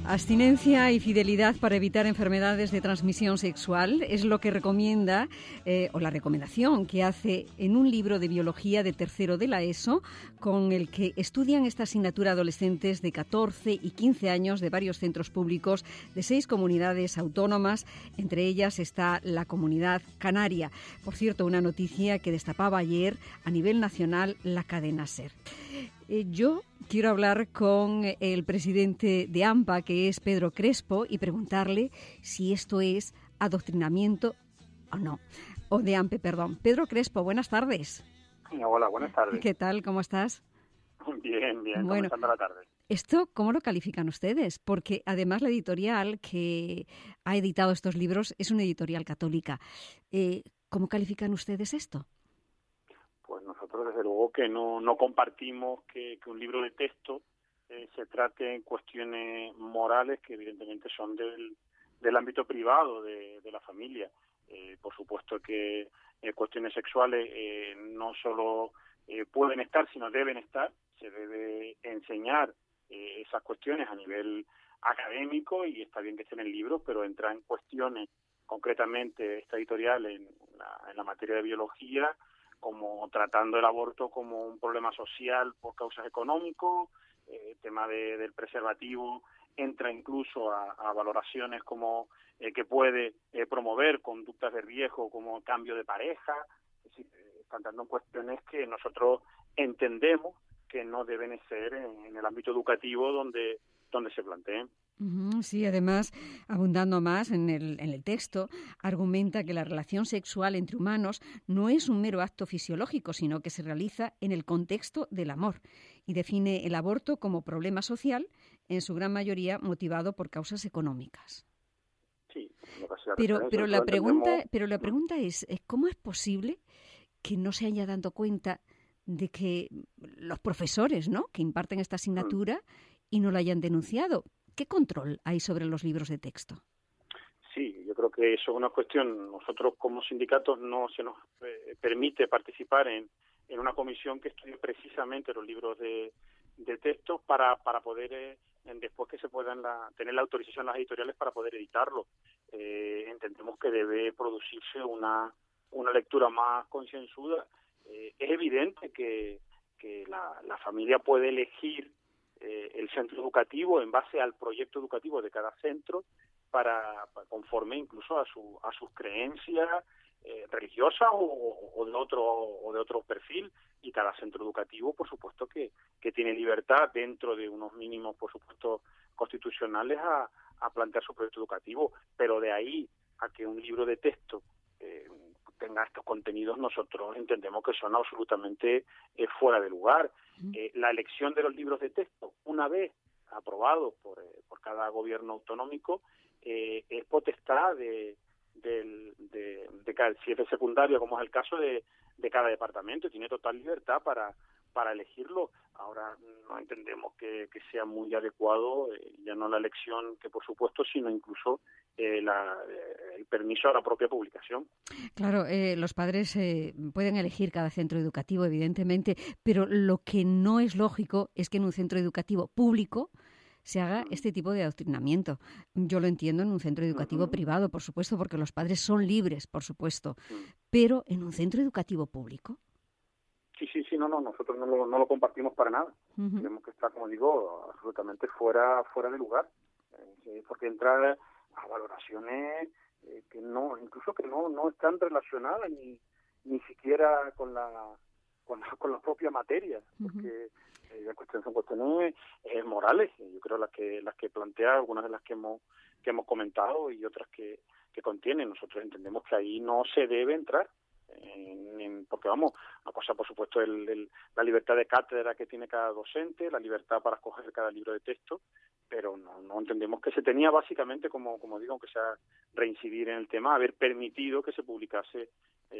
Abstinencia y fidelidad para evitar enfermedades de transmisión sexual es lo que recomienda, o la recomendación que hace en un libro de biología de tercero de la ESO, con el que estudian esta asignatura adolescentes de 14 y 15 años de varios centros públicos de 6 comunidades autónomas. Entre ellas está la Comunidad Canaria. Por cierto, una noticia que destapaba ayer a nivel nacional la cadena SER. Yo quiero hablar con el presidente de AMPA, que es Pedro Crespo, y preguntarle si esto es adoctrinamiento o no. O de AMPE, perdón. Pedro Crespo, buenas tardes. Hola, buenas tardes. ¿Qué tal? ¿Cómo estás? Bien, Bueno, comenzando la tarde. ¿Esto cómo lo califican ustedes? Porque además la editorial que ha editado estos libros es una editorial católica. ¿Cómo califican ustedes esto? Pues nosotros desde luego que no compartimos que un libro de texto se trate en cuestiones morales que evidentemente son del ámbito privado de la familia. Por supuesto que cuestiones sexuales no solo pueden estar, sino deben estar. Se debe enseñar esas cuestiones a nivel académico y está bien que estén en libros, pero entra en cuestiones, concretamente esta editorial en la materia de biología, como tratando el aborto como un problema social por causas económicas, el tema del preservativo entra incluso a valoraciones como que puede promover conductas de riesgo como cambio de pareja. Es decir, están dando cuestiones que nosotros entendemos que no deben ser en el ámbito educativo donde se planteen. Sí, además, abundando más en el texto, argumenta que la relación sexual entre humanos no es un mero acto fisiológico, sino que se realiza en el contexto del amor y define el aborto como problema social, en su gran mayoría motivado por causas económicas. Sí, pero la pregunta es ¿cómo es posible que no se haya dado cuenta de que los profesores, ¿no?, que imparten esta asignatura y no la hayan denunciado? ¿Qué control hay sobre los libros de texto? Sí, yo creo que eso es una cuestión. Nosotros como sindicatos no se nos permite participar en una comisión que estudie precisamente los libros de texto para poder, después que se puedan tener la autorización de las editoriales para poder editarlo. Entendemos que debe producirse una lectura más concienzuda. Es evidente que la familia puede elegir el centro educativo en base al proyecto educativo de cada centro para conforme incluso a sus creencias religiosas o de otro perfil, y cada centro educativo por supuesto que tiene libertad dentro de unos mínimos por supuesto constitucionales a plantear su proyecto educativo, pero de ahí a que un libro de texto tenga estos contenidos, nosotros entendemos que son absolutamente fuera de lugar. La elección de los libros de texto, una vez aprobados por cada gobierno autonómico, es potestad de cada, si es de secundaria, como es el caso de cada departamento, tiene total libertad para elegirlo. Ahora no entendemos que sea muy adecuado, ya no la elección, que por supuesto, sino incluso el permiso a la propia publicación. Claro, los padres pueden elegir cada centro educativo, evidentemente, pero lo que no es lógico es que en un centro educativo público se haga este tipo de adoctrinamiento. Yo lo entiendo en un centro educativo privado, por supuesto, porque los padres son libres, por supuesto, pero en un centro educativo público. Sí, no, nosotros no lo compartimos para nada. Creemos que está, como digo, absolutamente fuera de lugar, porque entra a valoraciones que no están relacionadas ni siquiera con la propia materia, porque son cuestiones morales. Yo creo las que plantea, algunas de las que hemos comentado y otras que contienen. Nosotros entendemos que ahí no se debe entrar. Porque vamos, una cosa por supuesto la libertad de cátedra que tiene cada docente, la libertad para escoger cada libro de texto, pero no entendemos que se tenía básicamente, como digo, aunque sea reincidir en el tema, haber permitido que se publicase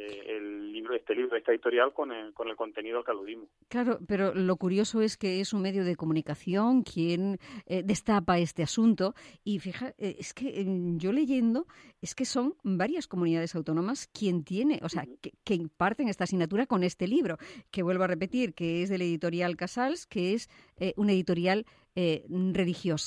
esta editorial con el contenido al que aludimos. Claro, pero lo curioso es que es un medio de comunicación quien destapa este asunto y es que yo leyendo, es que son varias comunidades autónomas quien tiene, o sea, que imparten esta asignatura con este libro, que vuelvo a repetir, que es de la editorial Casals, que es una editorial religiosa.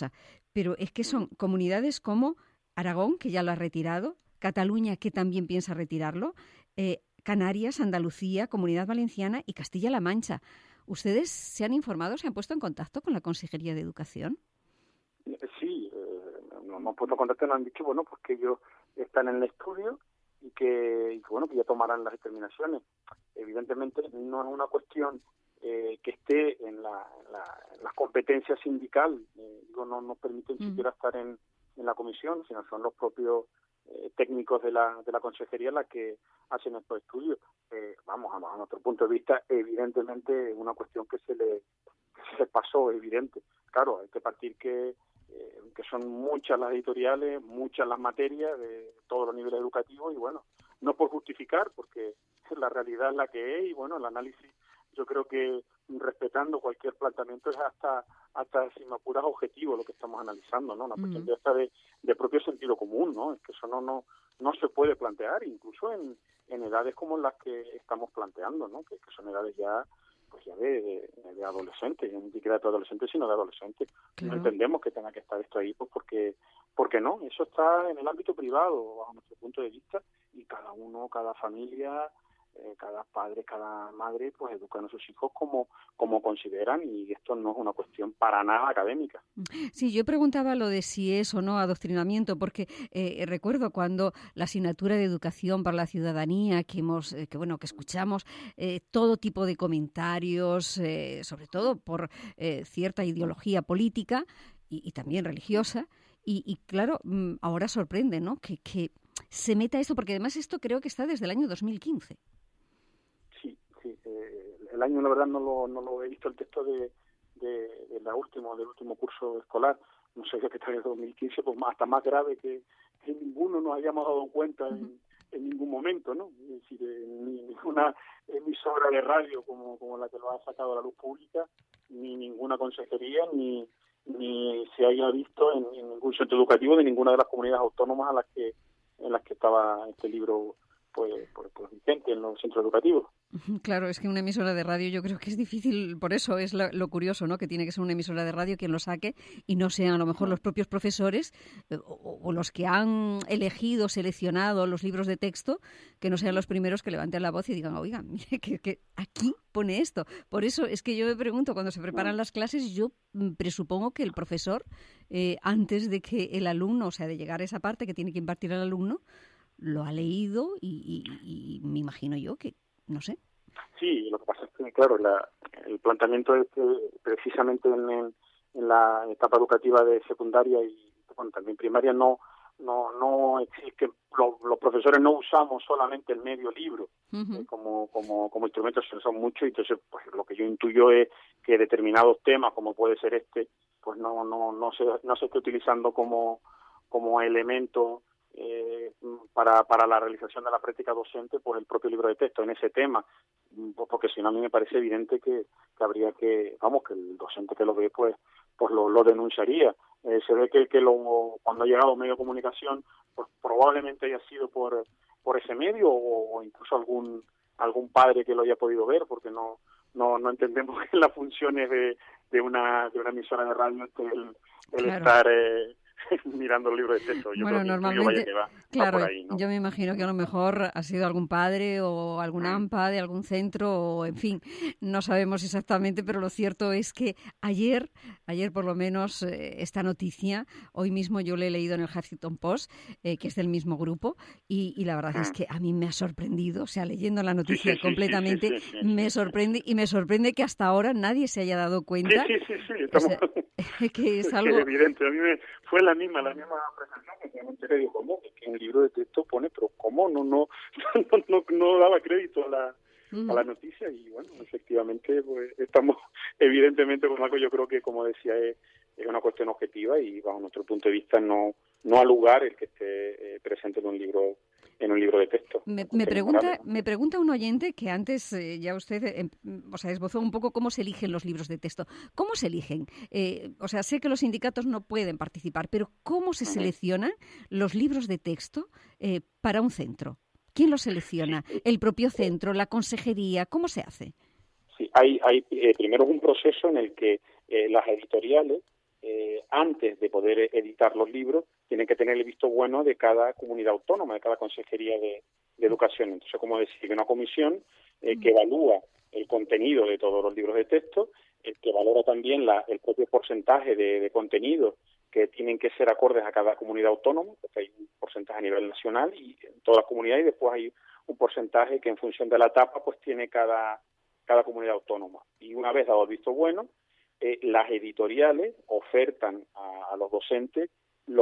pero es que son comunidades como Aragón, que ya lo ha retirado, Cataluña, que también piensa retirarlo, Canarias, Andalucía, Comunidad Valenciana y Castilla-La Mancha. ¿Ustedes se han informado, se han puesto en contacto con la Consejería de Educación? Sí, nos hemos puesto en contacto y nos han dicho, bueno, pues que ellos están en el estudio y que ya tomarán las determinaciones. Evidentemente no es una cuestión que esté en las competencias sindical, no nos permiten siquiera estar en la comisión, sino son los propios técnicos de la consejería las que hacen estos estudios. A nuestro punto de vista, evidentemente es una cuestión que se le pasó, evidente. Claro, hay que partir que son muchas las editoriales, muchas las materias de todos los niveles educativos y no por justificar, porque la realidad es la que es y el análisis, yo creo que respetando cualquier planteamiento es hasta sin apuras objetivo lo que estamos analizando, ¿no? Una cuestión de hasta de propio sentido común, ¿no? Es que eso no se puede plantear, incluso en edades como las que estamos planteando, ¿no? Que son edades ya de adolescentes, ni siquiera de adolescentes, sino de adolescentes. Claro. No entendemos que tenga que estar esto ahí, pues porque no, eso está en el ámbito privado, bajo nuestro punto de vista, y cada uno, cada familia, cada padre, cada madre, pues educan a sus hijos como consideran, y esto no es una cuestión para nada académica. Sí, yo preguntaba lo de si es o no adoctrinamiento, porque recuerdo cuando la asignatura de Educación para la Ciudadanía, que escuchamos todo tipo de comentarios, sobre todo por cierta ideología política y también religiosa, y claro, ahora sorprende, ¿no?, que se meta esto, porque además esto creo que está desde el año 2015. El año, la verdad, no lo he visto el texto del último curso escolar. No sé qué está en el 2015, pues hasta más grave que ninguno nos hayamos dado cuenta en ningún momento, ¿no? Es decir, ni ninguna emisora de radio como la que lo ha sacado a la luz pública, ni ninguna consejería, ni se haya visto en ningún centro educativo de ninguna de las comunidades autónomas en las que estaba este libro pues vigente en los centros educativos. Claro, es que una emisora de radio yo creo que es difícil, por eso es lo curioso, ¿no?, que tiene que ser una emisora de radio quien lo saque y no sean a lo mejor los propios profesores o los que han elegido, seleccionado los libros de texto, que no sean los primeros que levanten la voz y digan, oigan, mire, que aquí pone esto. Por eso es que yo me pregunto, cuando se preparan las clases, yo presupongo que el profesor, antes de que el alumno, o sea, de llegar a esa parte que tiene que impartir al alumno, lo ha leído y me imagino yo que, no sé. Sí, lo que pasa es que, claro, el planteamiento es que precisamente en la etapa educativa de secundaria y también primaria no existe, los profesores no usamos solamente el medio libro como instrumento, sino son muchos, y entonces pues lo que yo intuyo es que determinados temas, como puede ser este, pues no se está utilizando como elemento para la realización de la práctica docente, pues el propio libro de texto en ese tema, porque si no, a mí me parece evidente que habría que el docente que lo ve pues lo denunciaría. Se ve que cuando ha llegado medio de comunicación, pues probablemente haya sido por ese medio o incluso algún padre que lo haya podido ver, porque no entendemos que las funciones de una emisora de radio el estar mirando el libro de texto. Yo creo que normalmente, va claro, por ahí, ¿no? Yo me imagino que a lo mejor ha sido algún padre o algún AMPA de algún centro, o en fin, no sabemos exactamente, pero lo cierto es que ayer por lo menos esta noticia, hoy mismo yo la he leído en el Huffington Post, que es del mismo grupo, y la verdad es que a mí me ha sorprendido, o sea, leyendo la noticia completamente, me sorprende que hasta ahora nadie se haya dado cuenta. Estamos... O sea, que es algo... Es evidente, a mí fue la misma apreciación que me digo, ¿cómo? Que en el libro de texto pone, pero ¿cómo? No daba crédito a la noticia, y bueno, efectivamente pues estamos evidentemente con algo, yo creo que, como decía, es una cuestión objetiva y bajo nuestro punto de vista no ha lugar el que esté presente en un libro de texto. Me pregunta un oyente que antes ya usted esbozó un poco cómo se eligen los libros de texto. ¿Cómo se eligen? Sé que los sindicatos no pueden participar, pero ¿cómo se seleccionan los libros de texto para un centro? ¿Quién los selecciona? ¿El propio centro? ¿La consejería? ¿Cómo se hace? Sí, hay primero un proceso en el que las editoriales antes de poder editar los libros, tienen que tener el visto bueno de cada comunidad autónoma, de cada consejería de educación. Entonces, como decir, una comisión que evalúa el contenido de todos los libros de texto, que valora también el propio porcentaje de contenido que tienen que ser acordes a cada comunidad autónoma, porque hay un porcentaje a nivel nacional y en todas las comunidades, y después hay un porcentaje que en función de la etapa pues tiene cada comunidad autónoma. Y una vez dado el visto bueno, las editoriales ofertan a los docentes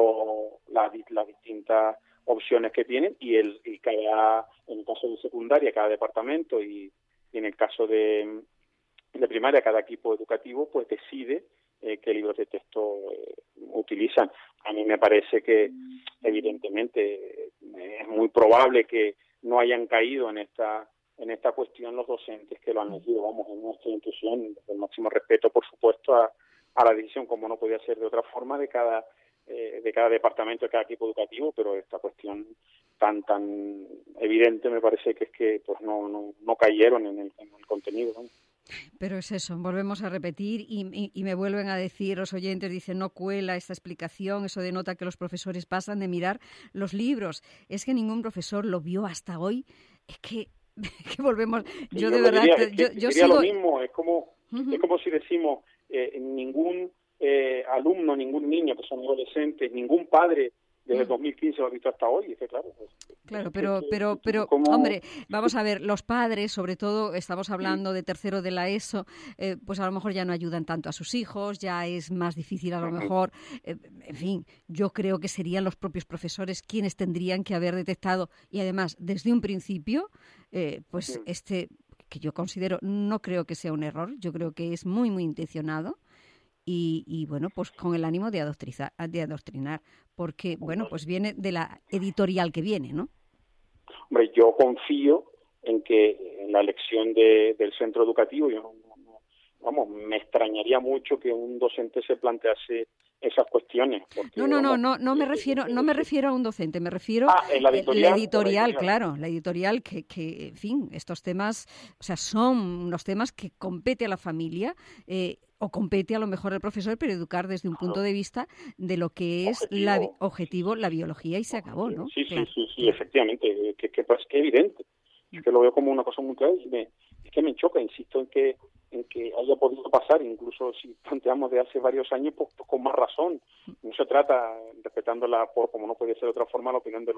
las distintas opciones que tienen y cada, en el caso de secundaria, cada departamento y en el caso de primaria, cada equipo educativo pues decide qué libros de texto utilizan. A mí me parece que evidentemente es muy probable que no hayan caído en esta cuestión los docentes que lo han elegido. Vamos, en nuestra institución, el máximo respeto, por supuesto, a la decisión, como no podía ser de otra forma, de cada departamento, de cada equipo educativo, pero esta cuestión tan evidente me parece que es que pues no cayeron en el contenido, ¿no? Pero es eso, volvemos a repetir y me vuelven a decir los oyentes, dicen, no cuela esta explicación, eso denota que los profesores pasan de mirar los libros. Es que ningún profesor lo vio hasta hoy, es que volvemos, yo de verdad... Yo sería sigo... lo mismo, es como si decimos, ningún alumno, ningún niño que son adolescentes, ningún padre desde el 2015 lo ha visto hasta hoy, es que claro. Claro, pero hombre, vamos a ver, los padres, sobre todo, estamos hablando de tercero de la ESO, pues a lo mejor ya no ayudan tanto a sus hijos, ya es más difícil a lo mejor, en fin, yo creo que serían los propios profesores quienes tendrían que haber detectado, y además, desde un principio, pues que yo considero, no creo que sea un error, yo creo que es muy, muy intencionado, y bueno, pues con el ánimo de adoctrinar, porque, bueno, pues viene de la editorial que viene, ¿no? Hombre, yo confío en que en la elección del centro educativo, me extrañaría mucho que un docente se plantease esas cuestiones. Porque, no me refiero a un docente, me refiero a la editorial, claro, la editorial que, en fin, estos temas, o sea, son unos temas que compete a la familia, o compete a lo mejor al profesor, pero educar desde un punto de vista de lo que es objetivo, la biología, y se acabó, ¿no? Sí, claro. sí, efectivamente, que es evidente. Es que lo veo como una cosa muy clara y es que me choca, insisto en que haya podido pasar, incluso si planteamos de hace varios años, pues con más razón. No se trata, como no puede ser de otra forma, la opinión del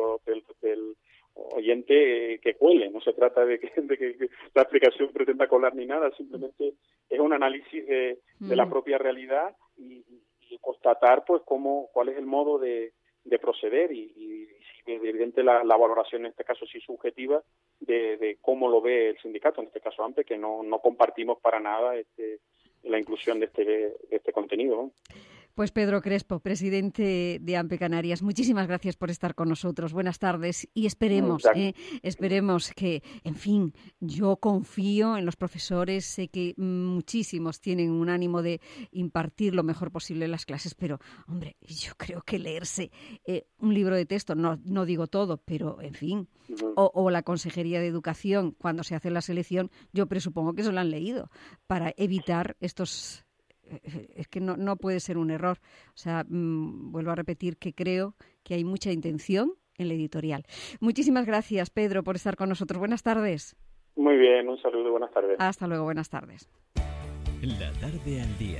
oyente que cuele, no se trata de que la explicación pretenda colar ni nada, simplemente es un análisis de la propia realidad y constatar pues cuál es el modo de proceder y evidente la valoración en este caso sí subjetiva de cómo lo ve el sindicato, en este caso AMPE, que no compartimos para nada la inclusión de este contenido, ¿no? Pues Pedro Crespo, presidente de AMPE Canarias, muchísimas gracias por estar con nosotros. Buenas tardes y esperemos que, en fin, yo confío en los profesores, sé que muchísimos tienen un ánimo de impartir lo mejor posible las clases, pero, hombre, yo creo que leerse un libro de texto, no digo todo, pero, en fin, o la Consejería de Educación, cuando se hace la selección, yo presupongo que eso lo han leído, para evitar estos... Es que no puede ser un error. O sea, vuelvo a repetir que creo que hay mucha intención en la editorial. Muchísimas gracias, Pedro, por estar con nosotros. Buenas tardes. Muy bien, un saludo, buenas tardes. Hasta luego, buenas tardes. La tarde al día.